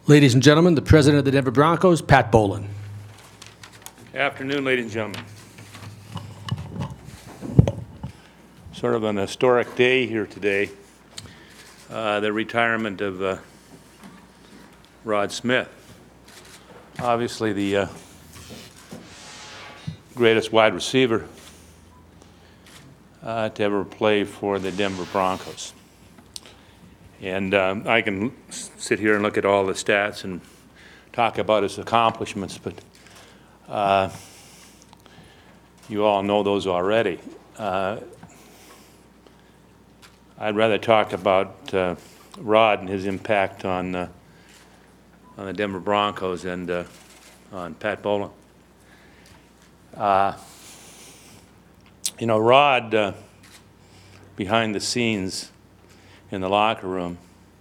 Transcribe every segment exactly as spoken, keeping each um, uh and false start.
Ladies and gentlemen, the president of the Denver Broncos, Pat Bowlen. Afternoon, ladies and gentlemen. Sort of an historic day here today. Uh, the retirement of uh, Rod Smith. Obviously the uh, greatest wide receiver uh, to ever play for the Denver Broncos. And um, I can sit here and look at all the stats and talk about his accomplishments, but uh, you all know those already. Uh, I'd rather talk about uh, Rod and his impact on uh, on the Denver Broncos and uh, on Pat Bowlen. Uh, you know, Rod, uh, behind the scenes in the locker room,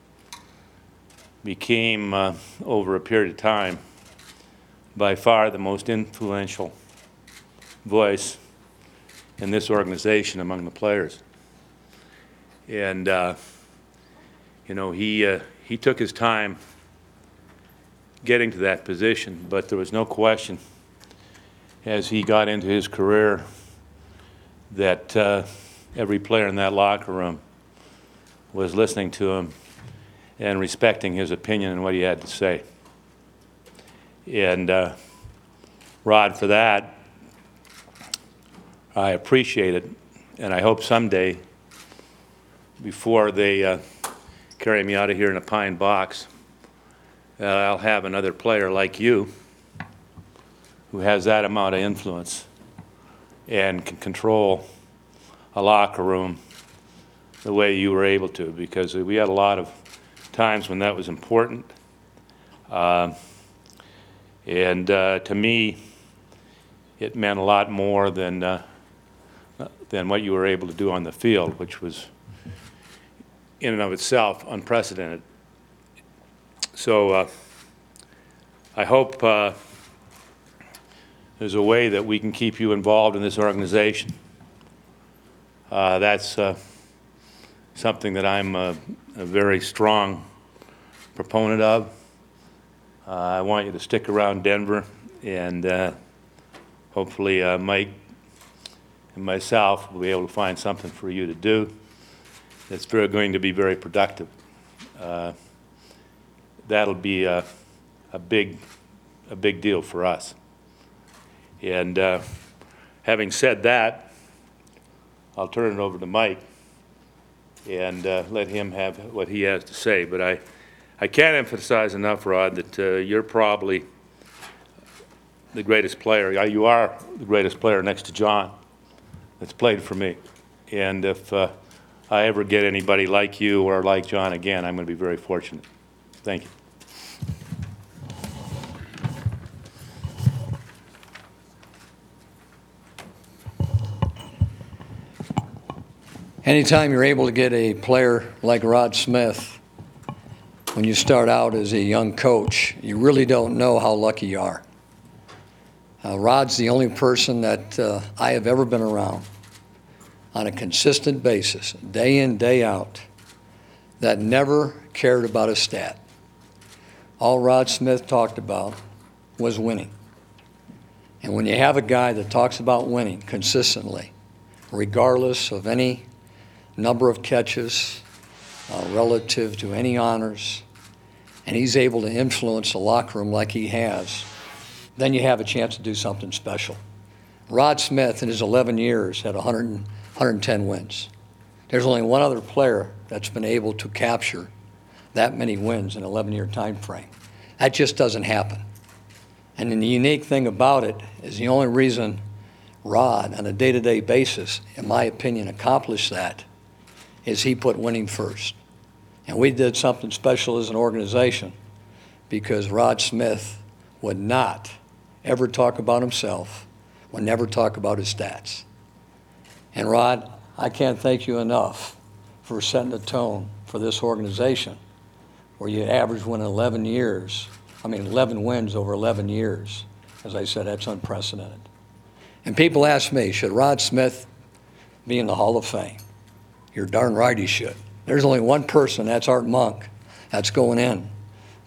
became, uh, over a period of time, by far the most influential voice in this organization among the players. And, uh, you know, he, uh, he took his time getting to that position, but there was no question as he got into his career that uh, every player in that locker room was listening to him and respecting his opinion and what he had to say. And uh, Rod, for that, I appreciate it, and I hope someday, before they uh, carry me out of here in a pine box, uh, I'll have another player like you who has that amount of influence and can control a locker room the way you were able to, because we had a lot of times when that was important. Uh, and uh, to me, it meant a lot more than, uh, than what you were able to do on the field, which was in and of itself unprecedented. So uh, I hope uh, there's a way that we can keep you involved in this organization. Uh, that's uh, something that I'm a, a very strong proponent of. Uh, I want you to stick around Denver, and uh, hopefully uh, Mike and myself will be able to find something for you to do that's very, going to be very productive. Uh, that'll be a, a big, a big deal for us. And uh, having said that, I'll turn it over to Mike and uh, let him have what he has to say. But I, I can't emphasize enough, Rod, that uh, you're probably the greatest player. You are the greatest player next to John that's played for me. And if uh, I ever get anybody like you or like John again, I'm going to be very fortunate. Thank you. Anytime you're able to get a player like Rod Smith, when you start out as a young coach, you really don't know how lucky you are. Uh, Rod's the only person that uh, I have ever been around on a consistent basis, day in, day out, that never cared about a stat. All Rod Smith talked about was winning. And when you have a guy that talks about winning consistently, regardless of any number of catches uh, relative to any honors, and he's able to influence the locker room like he has, then you have a chance to do something special. Rod Smith, in his eleven years, had one hundred, one hundred ten wins. There's only one other player that's been able to capture that many wins in an eleven-year time frame. That just doesn't happen. And then the unique thing about it is the only reason Rod, on a day-to-day basis, in my opinion, accomplished that is he put winning first. And we did something special as an organization because Rod Smith would not ever talk about himself, would never talk about his stats. And Rod, I can't thank you enough for setting the tone for this organization where you average win eleven years, I mean eleven wins over eleven years. As I said, that's unprecedented. And people ask me, should Rod Smith be in the Hall of Fame? You're darn right he should. There's only one person, that's Art Monk, that's going in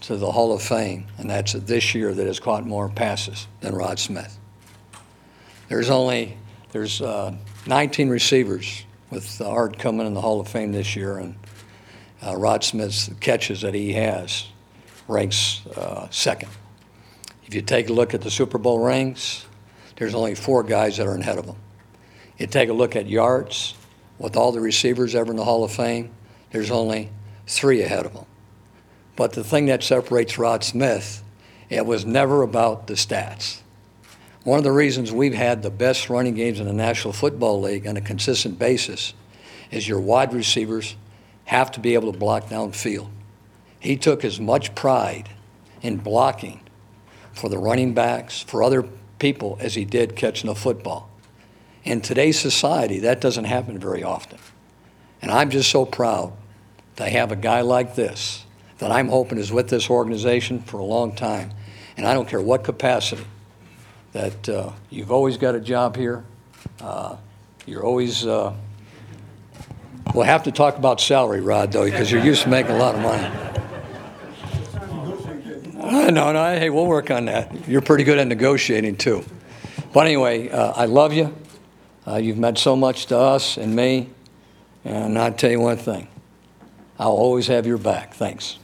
to the Hall of Fame, and that's this year, that has caught more passes than Rod Smith. There's only there's uh, nineteen receivers with Art coming in the Hall of Fame this year, and uh, Rod Smith's catches that he has ranks uh, second. If you take a look at the Super Bowl rings, there's only four guys that are ahead of him. You take a look at yards, with all the receivers ever in the Hall of Fame, there's only three ahead of him. But the thing that separates Rod Smith, it was never about the stats. One of the reasons we've had the best running games in the National Football League on a consistent basis is your wide receivers have to be able to block downfield. He took as much pride in blocking for the running backs, for other people, as he did catching the football. In today's society, that doesn't happen very often. And I'm just so proud to have a guy like this that I'm hoping is with this organization for a long time. And I don't care what capacity, that uh, you've always got a job here. Uh, you're always, uh, we'll have to talk about salary, Rod, though, because you're used to making a lot of money. Uh, no, no, hey, we'll work on that. You're pretty good at negotiating, too. But anyway, uh, I love you. Uh, you've meant so much to us and me. And I'll tell you one thing. I'll always have your back. Thanks.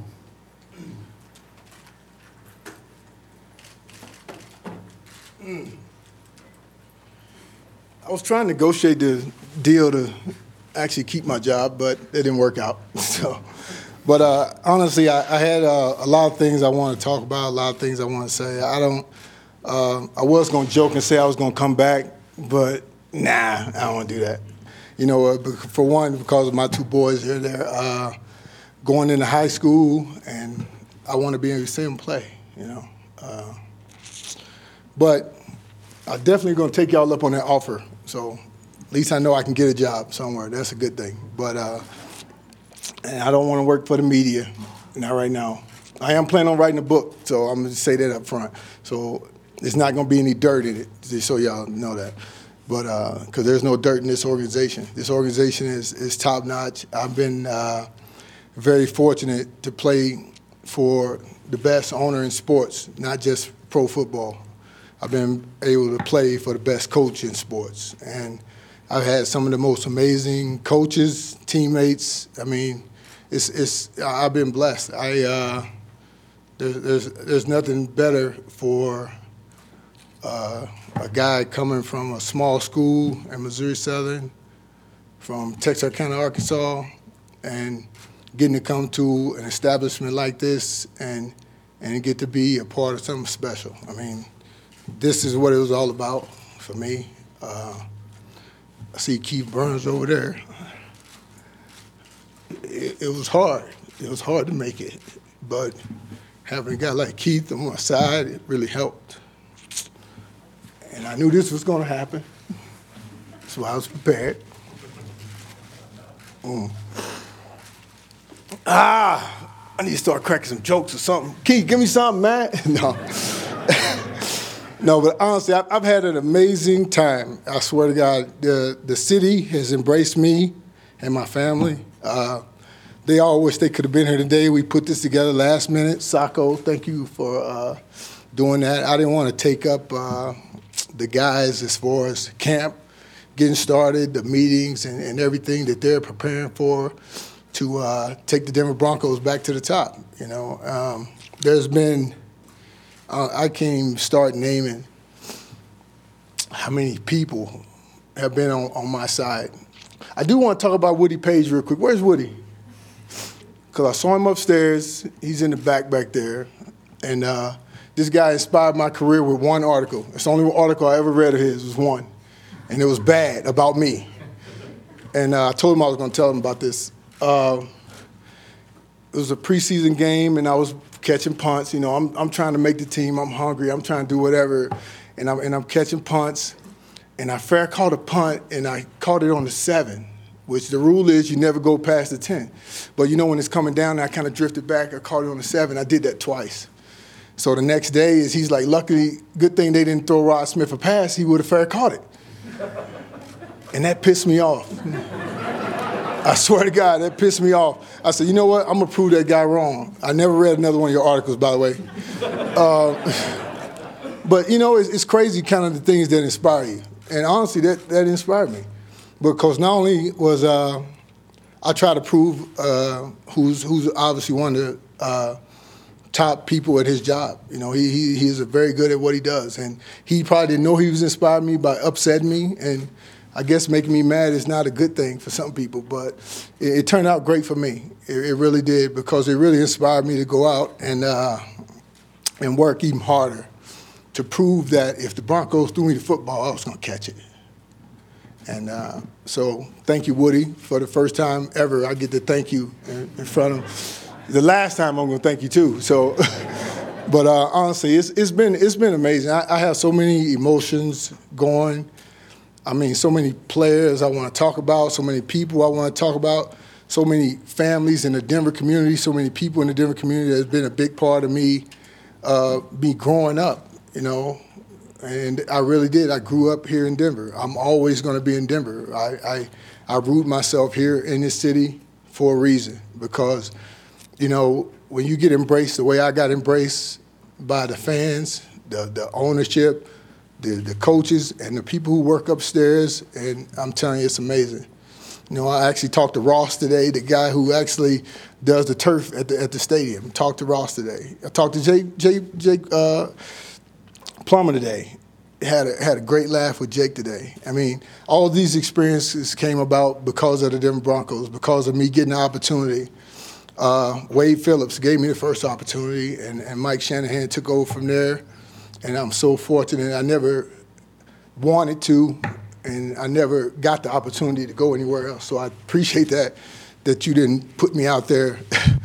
I was trying to negotiate the deal to actually keep my job, but it didn't work out. So, but uh, honestly, I, I had uh, a lot of things I want to talk about, a lot of things I want to say. I don't. Uh, I was going to joke and say I was going to come back, but nah, I don't want to do that. You know, uh, for one, because of my two boys here, they're uh, going into high school, and I want to be able to see them play. You know, uh, but I'm definitely going to take y'all up on that offer. So at least I know I can get a job somewhere. That's a good thing. But uh, and I don't want to work for the media, not right now. I am planning on writing a book, so I'm going to say that up front. So there's not going to be any dirt in it, just so y'all know that. But because uh, there's no dirt in this organization. This organization is, is top-notch. I've been uh, very fortunate to play for the best owner in sports, not just pro football. I've been able to play for the best coach in sports. And I've had some of the most amazing coaches, teammates. I mean, it's it's. I've been blessed. I uh, there's there's there's nothing better for uh, a guy coming from a small school in Missouri Southern, from Texarkana, Arkansas, and getting to come to an establishment like this and and get to be a part of something special. I mean, this is what it was all about for me. Uh, I see Keith Burns over there. It, it was hard. It was hard to make it. But having a guy like Keith on my side, it really helped. And I knew this was going to happen, so I was prepared. Mm. Ah, I need to start cracking some jokes or something. Keith, give me something, man. No. No, but honestly, I've, I've had an amazing time. I swear to God, the the city has embraced me and my family. Uh, they all wish they could have been here today. We put this together last minute. Sacco, thank you for uh, doing that. I didn't want to take up uh, the guys as far as camp getting started, the meetings and, and everything that they're preparing for to uh, take the Denver Broncos back to the top. You know, um, there's been. Uh, I can't even start naming how many people have been on, on my side. I do want to talk about Woody Page real quick. Where's Woody? Because I saw him upstairs. He's in the back back there. And uh, this guy inspired my career with one article. It's the only article I ever read of his was one. And it was bad, about me. And uh, I told him I was going to tell him about this. Uh, it was a preseason game, and I was catching punts. You know, I'm I'm trying to make the team. I'm hungry. I'm trying to do whatever, and I'm and I'm catching punts, and I fair caught a punt, and I caught it on the seven, which the rule is you never go past the ten. But you know, when it's coming down, I kind of drifted back. I caught it on the seven. I did that twice. So the next day is he's like, luckily, good thing they didn't throw Rod Smith a pass. He would have fair caught it, and that pissed me off. I swear to God, that pissed me off. I said, you know what? I'm going to prove that guy wrong. I never read another one of your articles, by the way. Uh, but, you know, it's, it's crazy kind of the things that inspire you. And honestly, that, that inspired me. Because not only was uh, I try to prove uh, who's, who's obviously one of the uh, top people at his job. You know, he, he he is very good at what he does. And he probably didn't know he was inspiring me by upsetting me. And I guess making me mad is not a good thing for some people, but it, it turned out great for me. It, it really did, because it really inspired me to go out and uh, and work even harder to prove that if the Broncos threw me the football, I was going to catch it. And uh, so thank you, Woody, for the first time ever I get to thank you in, in front of. The last time I'm going to thank you too. So, but uh, honestly, it's it's been it's been amazing. I, I have so many emotions going. I mean, so many players I want to talk about, so many people I want to talk about, so many families in the Denver community, so many people in the Denver community that's been a big part of me, uh, me growing up, you know. And I really did. I grew up here in Denver. I'm always going to be in Denver. I, I, I root myself here in this city for a reason, because, you know, when you get embraced the way I got embraced by the fans, the, the ownership, The, the coaches and the people who work upstairs, and I'm telling you, it's amazing. You know, I actually talked to Ross today, the guy who actually does the turf at the at the stadium. Talked to Ross today. I talked to Jake Jake Jake uh, Plummer today. Had a, had a great laugh with Jake today. I mean, all these experiences came about because of the Denver Broncos, because of me getting the opportunity. Uh, Wade Phillips gave me the first opportunity, and, and Mike Shanahan took over from there. And I'm so fortunate. I never wanted to, and I never got the opportunity to go anywhere else. So I appreciate that, that you didn't put me out there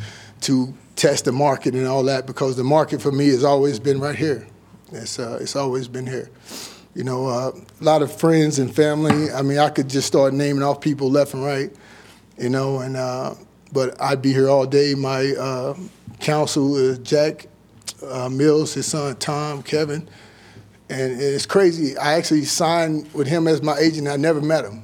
to test the market and all that, because the market for me has always been right here. It's uh, it's always been here. You know, uh, a lot of friends and family. I mean, I could just start naming off people left and right, you know, and uh, but I'd be here all day. My uh, counsel is Jack Uh, Mills, his son Tom, Kevin, and it's crazy. I actually signed with him as my agent. I never met him.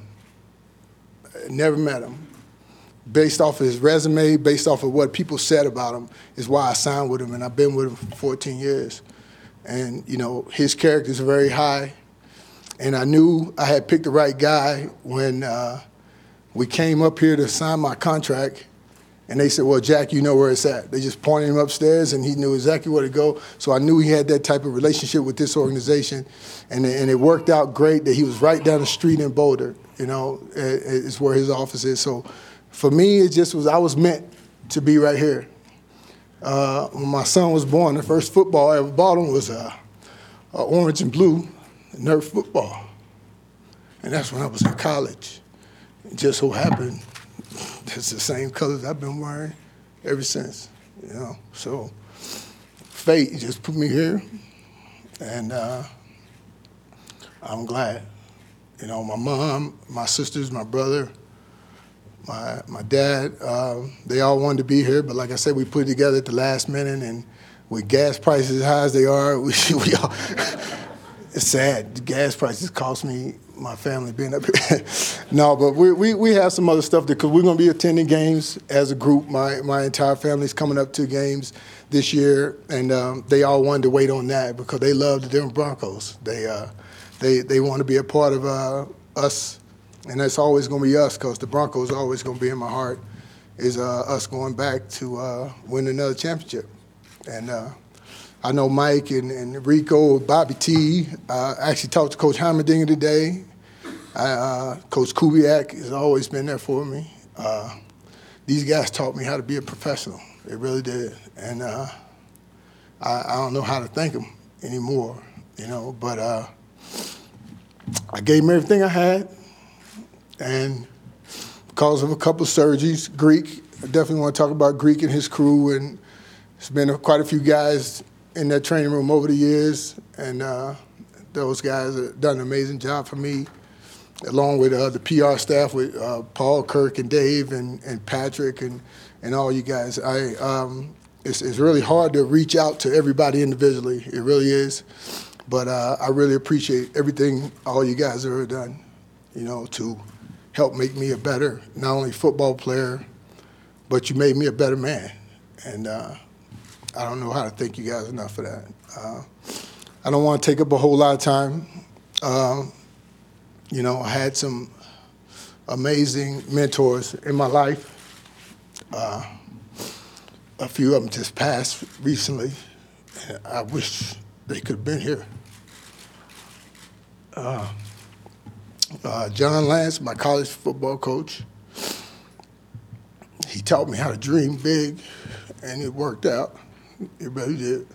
I never met him. Based off of his resume, based off of what people said about him, is why I signed with him, and I've been with him for fourteen years. And you know, his character is very high, and I knew I had picked the right guy when uh, we came up here to sign my contract. And they said, well, Jack, you know where it's at. They just pointed him upstairs, and he knew exactly where to go. So I knew he had that type of relationship with this organization. And, and it worked out great that he was right down the street in Boulder, you know, is where his office is. So for me, it just was, I was meant to be right here. Uh, when my son was born, the first football I ever bought him was uh, uh, orange and blue Nerf football. And that's when I was in college. It just so happened it's the same colors I've been wearing ever since, you know. So fate just put me here, and uh, I'm glad. You know, my mom, my sisters, my brother, my my dad, uh, they all wanted to be here, but like I said, we put it together at the last minute, and with gas prices as high as they are, we, we all, it's sad. The gas prices cost me my family being up here. No, but we, we we have some other stuff because we're going to be attending games as a group. My my entire family's coming up to games this year, and um, they all wanted to wait on that because they love the Denver Broncos. They uh, they they want to be a part of uh, us, and that's always going to be us because the Broncos are always going to be in my heart. Is uh, us going back to uh, win another championship, and. Uh, I know Mike and, and Rico, Bobby T. Uh, I actually talked to Coach Heimerdinger today. I, uh, Coach Kubiak has always been there for me. Uh, these guys taught me how to be a professional. They really did. And uh, I, I don't know how to thank them anymore, you know. But uh, I gave them everything I had. And because of a couple of surgeries, Greek, I definitely want to talk about Greek and his crew. And there's been a, quite a few guys in that training room over the years, and uh, those guys have done an amazing job for me, along with uh, the P R staff with uh, Paul, Kirk, and Dave, and, and Patrick, and, and all you guys. I um, it's, it's really hard to reach out to everybody individually. It really is, but uh, I really appreciate everything all you guys have ever done, you know, to helped make me a better, not only football player, but you made me a better man. And uh, I don't know how to thank you guys enough for that. Uh, I don't want to take up a whole lot of time. Uh, you know, I had some amazing mentors in my life. Uh, a few of them just passed recently. And I wish they could have been here. Uh, uh, John Lance, my college football coach, he taught me how to dream big, and it worked out. It really did.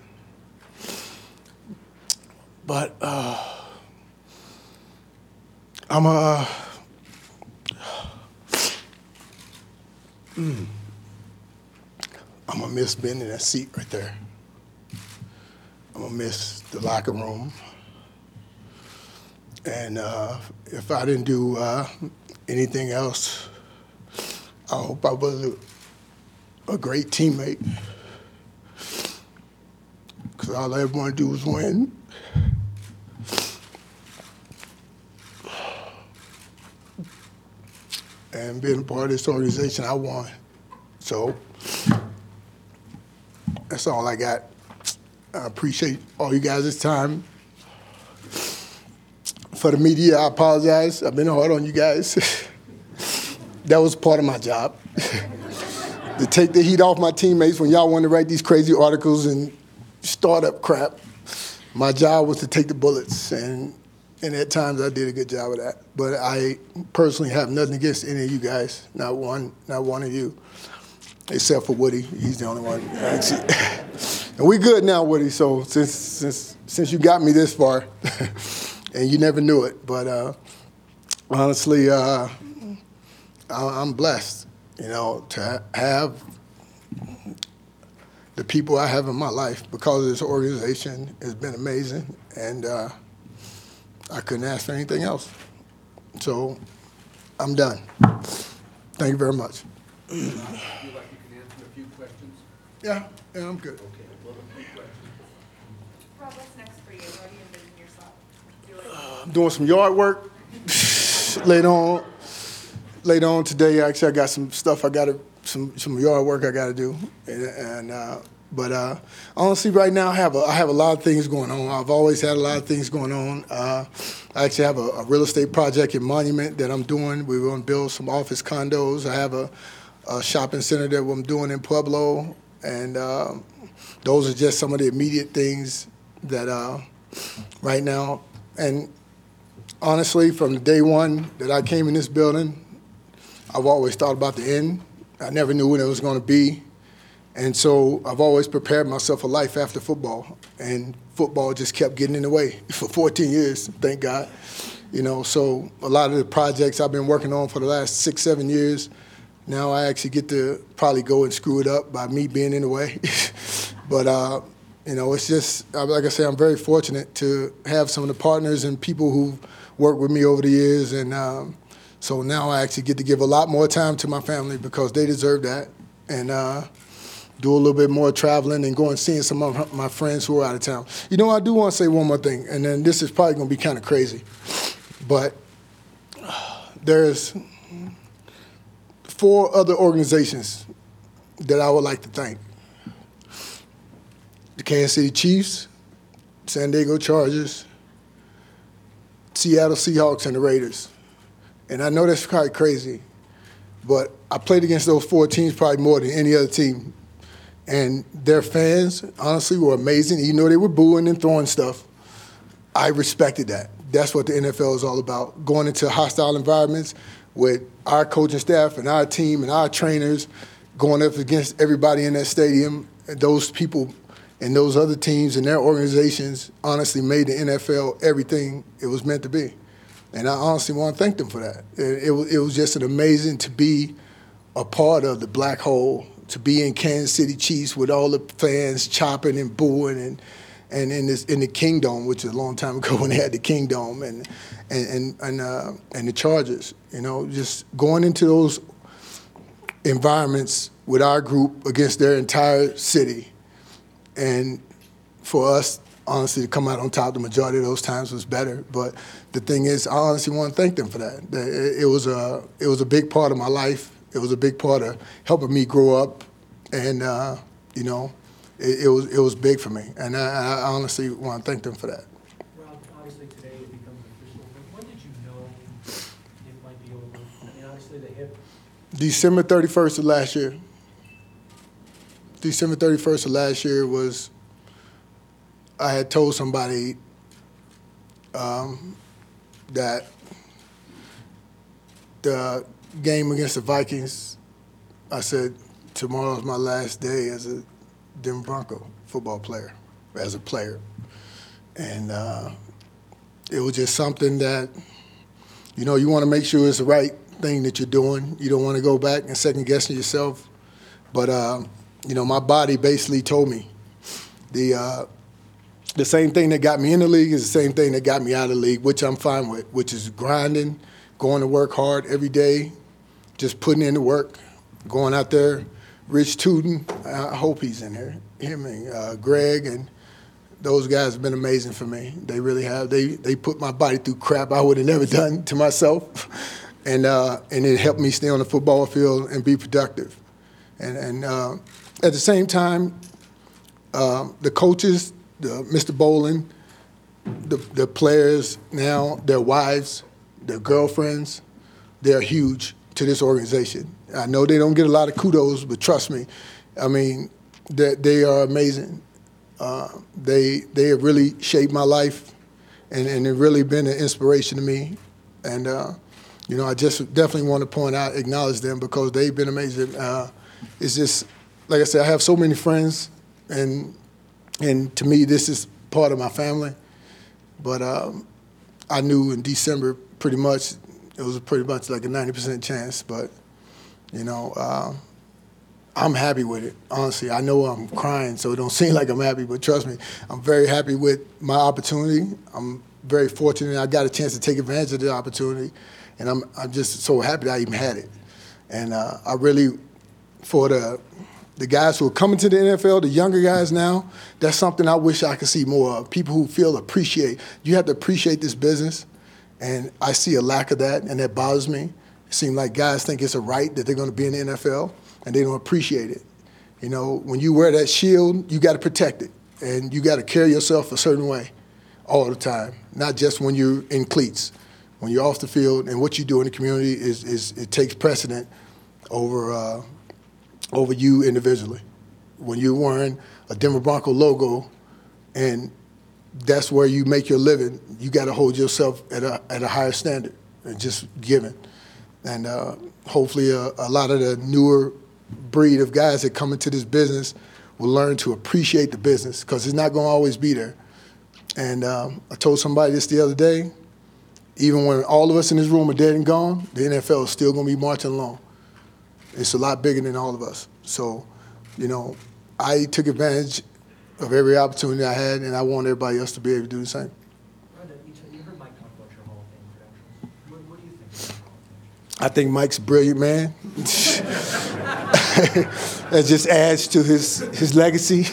But uh, I'm a, mm, I'm gonna miss being in that seat right there. I'm gonna miss the locker room. And uh, if I didn't do uh, anything else, I hope I was a, a great teammate. Because all I ever want to do is win. And being a part of this organization, I won. So that's all I got. I appreciate all you guys' time. For the media, I apologize. I've been hard on you guys. That was part of my job. To take the heat off my teammates when y'all want to write these crazy articles and start up crap. My job was to take the bullets, and and at times I did a good job of that. But I personally have nothing against any of you guys, not one, not one of you, except for Woody. He's the only one. And we good now, Woody. So since since since you got me this far. And you never knew it, but uh, honestly, uh, I'm blessed, you know, to have the people I have in my life because of this organization has been amazing, and uh, I couldn't ask for anything else. So I'm done. Thank you very much. You like you can answer a few questions? Yeah, yeah, I'm good. Okay, well, a few questions. Rob, what's next for you? What do you envision yourself doing? I'm doing some yard work later on. Later on today, actually, I got some stuff I got to, some some yard work I got to do, and, and uh, but uh, honestly, right now I have a I have a lot of things going on. I've always had a lot of things going on. Uh, I actually have a, a real estate project in Monument that I'm doing. We're going to build some office condos. I have a, a shopping center that I'm doing in Pueblo, and uh, those are just some of the immediate things that uh, right now. And honestly, from the day one that I came in this building, I've always thought about the end. I never knew when it was going to be. And so I've always prepared myself for life after football. And football just kept getting in the way for fourteen years, thank God. You know, so a lot of the projects I've been working on for the last six, seven years, now I actually get to probably go and screw it up by me being in the way. But, uh, you know, it's just, like I say, I'm very fortunate to have some of the partners and people who've worked with me over the years. And um, so now I actually get to give a lot more time to my family because they deserve that. And uh, do a little bit more traveling and go and seeing some of my friends who are out of town. You know, I do want to say one more thing, and then this is probably going to be kind of crazy. But there's four other organizations that I would like to thank. The Kansas City Chiefs, San Diego Chargers, Seattle Seahawks, and the Raiders. And I know that's quite crazy, but I played against those four teams probably more than any other team. And their fans, honestly, were amazing. Even though they were booing and throwing stuff, I respected that. That's what the N F L is all about, going into hostile environments with our coaching staff and our team and our trainers going up against everybody in that stadium. And those people and those other teams and their organizations honestly made the N F L everything it was meant to be. And I honestly want to thank them for that. It, it, it was just an amazing to be a part of the black hole, to be in Kansas City Chiefs with all the fans chopping and booing, and and in this in the Kingdome, which is a long time ago when they had the Kingdome, and and and and, uh, and the Chargers. You know, just going into those environments with our group against their entire city, and for us honestly, to come out on top the majority of those times was better. But the thing is, I honestly want to thank them for that. It, it was a it was a big part of my life. It was a big part of helping me grow up, and uh, you know, it, it was it was big for me. And I, I honestly want to thank them for that. Rob, obviously today it becomes official, but when did you know it might be over? I mean, obviously the hip. December thirty-first of last year. December thirty-first of last year was, I had told somebody um, that the game against the Vikings, I said, tomorrow's my last day as a Denver Bronco football player, as a player. And uh, it was just something that, you know, you want to make sure it's the right thing that you're doing. You don't want to go back and second guessing yourself. But, uh, you know, my body basically told me the uh, the same thing that got me in the league is the same thing that got me out of the league, which I'm fine with, which is grinding, going to work hard every day, just putting in the work, going out there. Rich Tootin, I hope he's in here. Him and uh, Greg and those guys have been amazing for me. They really have. They they put my body through crap I would have never done to myself, and uh, and it helped me stay on the football field and be productive. And and uh, at the same time, uh, the coaches, the, Mister Bolin, the the players now, their wives, their girlfriends, they're huge to this organization. I know they don't get a lot of kudos, but trust me, I mean, they, they are amazing. Uh, they they have really shaped my life, and, and they've really been an inspiration to me. And, uh, you know, I just definitely want to point out, acknowledge them because they've been amazing. Uh, it's just, like I said, I have so many friends, and and to me, this is part of my family. But um, I knew in December pretty much, it was pretty much like a ninety percent chance, but, you know, uh, I'm happy with it, honestly. I know I'm crying, so it don't seem like I'm happy, but trust me, I'm very happy with my opportunity. I'm very fortunate I got a chance to take advantage of the opportunity, and I'm I'm just so happy that I even had it. And uh, I really, for the the guys who are coming to the N F L, the younger guys now, that's something I wish I could see more of. People who feel appreciate. You have to appreciate this business, and I see a lack of that, and that bothers me. It seems like guys think it's a right that they're going to be in the N F L, and they don't appreciate it. You know, when you wear that shield, you got to protect it, and you got to carry yourself a certain way all the time, not just when you're in cleats. When you're off the field, and what you do in the community is, is it takes precedent over uh, over you individually. When you're wearing a Denver Bronco logo, and that's where you make your living, you got to hold yourself at a at a higher standard and just giving. And uh, hopefully a, a lot of the newer breed of guys that come into this business will learn to appreciate the business because it's not going to always be there. And um, I told somebody this the other day, even when all of us in this room are dead and gone, the N F L is still going to be marching along. It's a lot bigger than all of us. So, you know, I took advantage of every opportunity I had, and I want everybody else to be able to do the same. Rhonda, you, t- you heard Mike talk about your Hall of Fame credentials. What, what do you think of your Hall of Fame? I think Mike's a brilliant man. That just adds to his his legacy.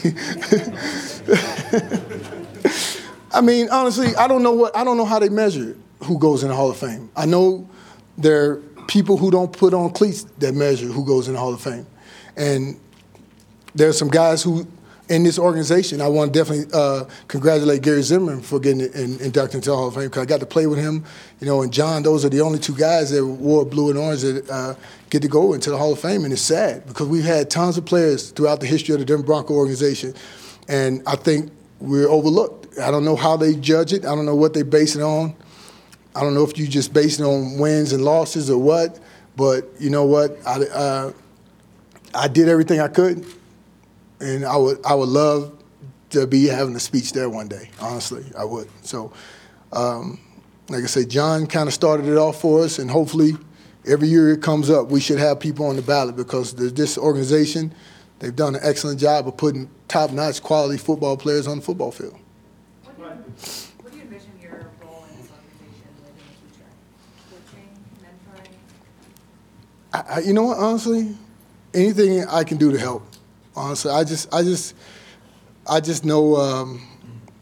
I mean, honestly, I don't know what I don't know how they measure who goes in the Hall of Fame. I know there are people who don't put on cleats that measure who goes in the Hall of Fame, and there's some guys who in this organization. I want to definitely uh, congratulate Gary Zimmerman for getting in, inducted into the Hall of Fame because I got to play with him, you know, and John. Those are the only two guys that wore blue and orange that uh, get to go into the Hall of Fame, and it's sad because we've had tons of players throughout the history of the Denver Bronco organization, and I think we're overlooked. I don't know how they judge it. I don't know what they base it on. I don't know if you just base it on wins and losses or what, but you know what? I, uh, I did everything I could, and I would I would love to be having a speech there one day. Honestly, I would. So, um, like I say, John kind of started it off for us, and hopefully every year it comes up, we should have people on the ballot because the, this organization, they've done an excellent job of putting top-notch quality football players on the football field. What do you, what do you envision your role in this organization with in the future? Coaching, mentoring? I, I, you know what? Honestly, anything I can do to help. Honestly, I just, I just, I just know um,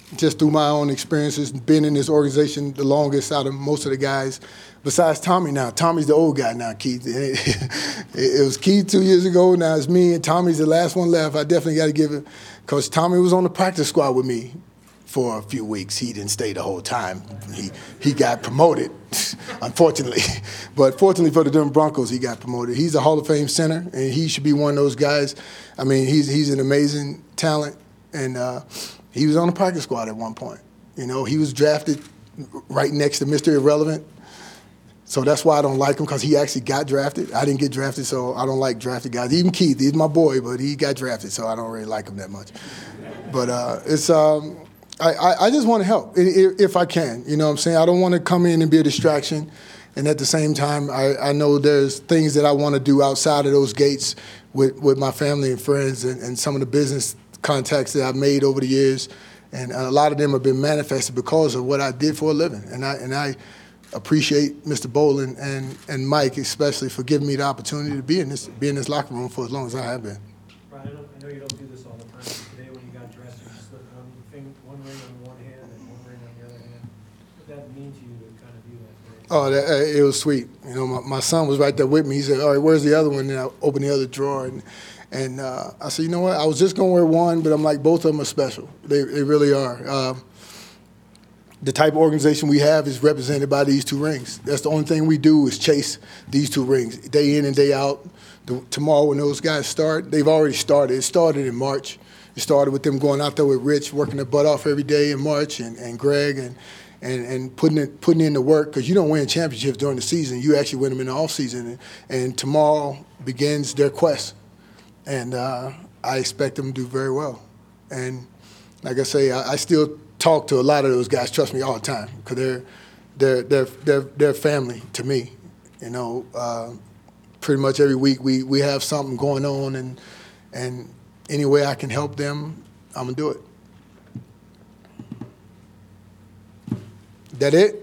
just through my own experiences, been in this organization the longest out of most of the guys, besides Tommy now. Tommy's the old guy now, Keith. It was Keith two years ago, now it's me, and Tommy's the last one left. I definitely got to give it, because Tommy was on the practice squad with me for a few weeks. He didn't stay the whole time. He he got promoted, unfortunately. But fortunately for the Denver Broncos, he got promoted. He's a Hall of Fame center, and he should be one of those guys. I mean, he's he's an amazing talent, and uh, he was on the practice squad at one point. You know, he was drafted right next to Mister Irrelevant. So that's why I don't like him, because he actually got drafted. I didn't get drafted, so I don't like drafted guys. Even Keith, he's my boy, but he got drafted, so I don't really like him that much. But uh, it's um, I, I, I just want to help if I can. You know what I'm saying? I don't want to come in and be a distraction. And at the same time, I, I know there's things that I want to do outside of those gates with, with my family and friends and, and some of the business contacts that I've made over the years. And a lot of them have been manifested because of what I did for a living. And I and I appreciate Mister Bolin and, and Mike especially for giving me the opportunity to be in this be in this locker room for as long as I have been. Brian, I know, I know you don't do this all the time, but today when you got dressed, you slipped one, thing, one ring on one hand and one ring on the other hand. What did that mean to you to kind of do that today? Oh, that, uh, it was sweet. You know, my, my son was right there with me. He said, all right, where's the other one? And I opened the other drawer. And, and uh, I said, you know what? I was just going to wear one, but I'm like, both of them are special. They, they really are. Uh, the type of organization we have is represented by these two rings. That's the only thing we do is chase these two rings, day in and day out. The, tomorrow when those guys start, they've already started. It started in March. It started with them going out there with Rich, working their butt off every day in March, and, and Greg, and and, and putting it, putting in the work, because you don't win championships during the season. You actually win them in the off season. And, and tomorrow begins their quest, and uh, I expect them to do very well. And like I say, I, I still talk to a lot of those guys. Trust me, all the time, because they're they're they're they're they're family to me. You know, uh, pretty much every week we we have something going on, and and any way I can help them, I'm gonna do it. That it?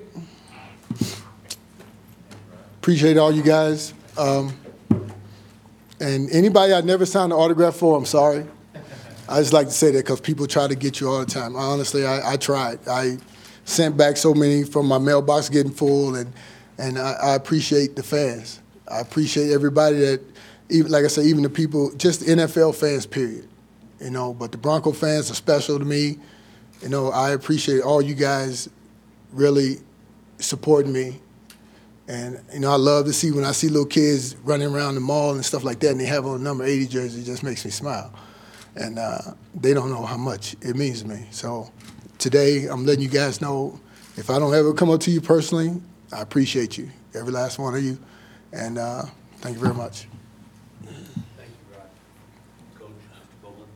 Appreciate all you guys. Um, and anybody I never signed an autograph for, I'm sorry. I just like to say that because people try to get you all the time. Honestly, I, I tried. I sent back so many from my mailbox getting full, and and I, I appreciate the fans. I appreciate everybody that, even like I say, even the people, just N F L fans, period. You know, but the Bronco fans are special to me. You know, I appreciate all you guys really supporting me. And, you know, I love to see when I see little kids running around the mall and stuff like that, and they have on a number eighty jersey, it just makes me smile. And uh, they don't know how much it means to me. So today, I'm letting you guys know, if I don't ever come up to you personally, I appreciate you, every last one of you. And uh, thank you very much. Thank you, Rod. Coach, Mister Bolin.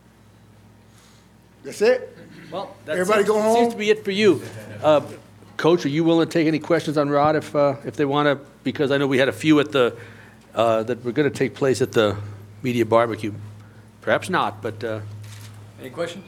That's it? Well, that Everybody seems, go home? seems to be it for you. Uh, Coach, are you willing to take any questions on Rod if uh, if they want to? Because I know we had a few at the uh, that were going to take place at the media barbecue. Perhaps not, but uh, Any questions?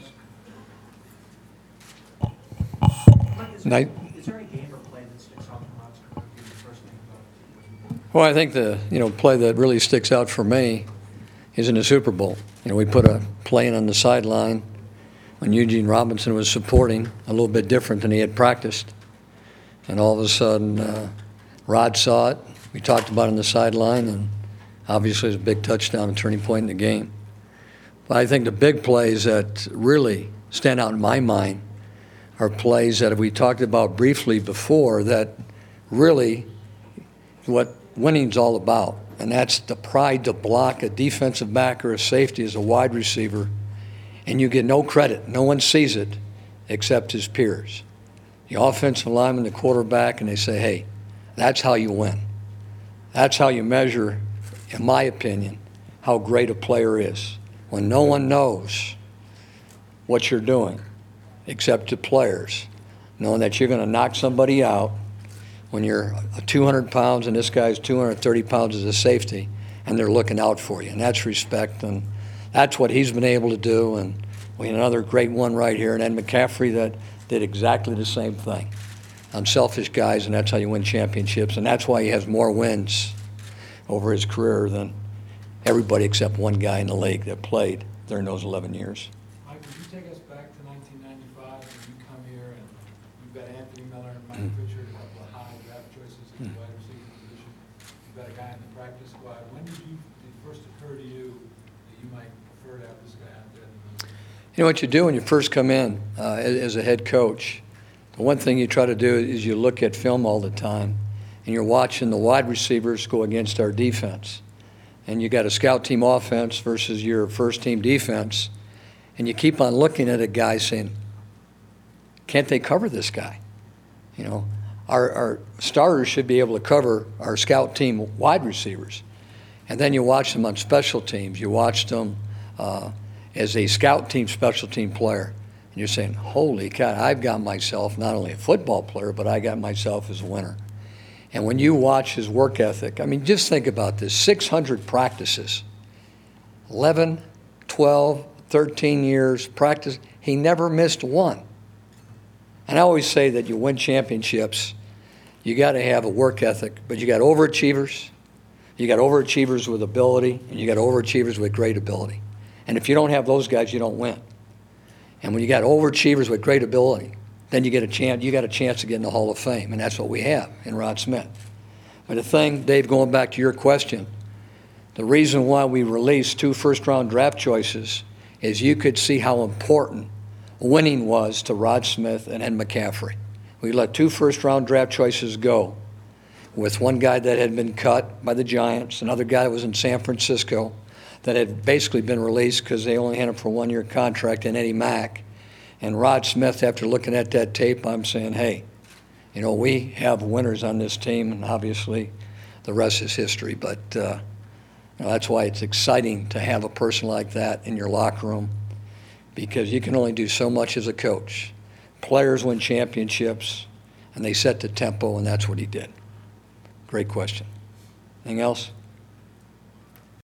Mike, is there, Night. is there any game or play that sticks out from Rod's career? Give me the first thing about it. Well, I think the you know play that really sticks out for me is in the Super Bowl. You know, we put a play in on the sideline when Eugene Robinson was supporting, a little bit different than he had practiced. And all of a sudden, uh, Rod saw it. We talked about it on the sideline, and obviously it was a big touchdown, a turning point in the game. But I think the big plays that really stand out in my mind are plays that we talked about briefly before that really what winning's all about. And that's the pride to block a defensive back or a safety as a wide receiver, and you get no credit. No one sees it except his peers. The offensive lineman, the quarterback, and they say, hey, that's how you win. That's how you measure, in my opinion, how great a player is. When no one knows what you're doing except the players, knowing that you're going to knock somebody out when you're two hundred pounds and this guy's two hundred thirty pounds as a safety, and they're looking out for you. And that's respect, and that's what he's been able to do. And we had another great one right here, and Ed McCaffrey that did exactly the same thing. Unselfish guys, and that's how you win championships, and that's why he has more wins over his career than everybody except one guy in the league that played during those eleven years. Mike, would you take us back to nineteen ninety-five know what you do when you first come in uh, as, as a head coach? The one thing you try to do is you look at film all the time, and you're watching the wide receivers go against our defense. And you got a scout team offense versus your first team defense, and you keep on looking at a guy saying, can't they cover this guy? You know, our, our starters should be able to cover our scout team wide receivers. And then you watch them on special teams. You watch them uh, as a scout team, special team player. And you're saying, holy cow, I've got myself not only a football player, but I got myself as a winner. And when you watch his work ethic, I mean, just think about this, six hundred practices, eleven, twelve, thirteen years practice. He never missed one. And I always say that you win championships, you got to have a work ethic, but you got overachievers, you got overachievers with ability, and you got overachievers with great ability. And if you don't have those guys, you don't win. And when you got overachievers with great ability, then you get a chance. You got a chance to get in the Hall of Fame, and that's what we have in Rod Smith. But the thing, Dave, going back to your question, the reason why we released two first-round draft choices is you could see how important winning was to Rod Smith and Ed McCaffrey. We let two first-round draft choices go, with one guy that had been cut by the Giants, another guy that was in San Francisco, that had basically been released because they only had him for a one-year contract, and Eddie Mack. And Rod Smith, after looking at that tape, I'm saying, hey, you know, we have winners on this team, and obviously the rest is history. But uh, you know, that's why it's exciting to have a person like that in your locker room, because you can only do so much as a coach. Players win championships, and they set the tempo, and that's what he did. Great question. Anything else?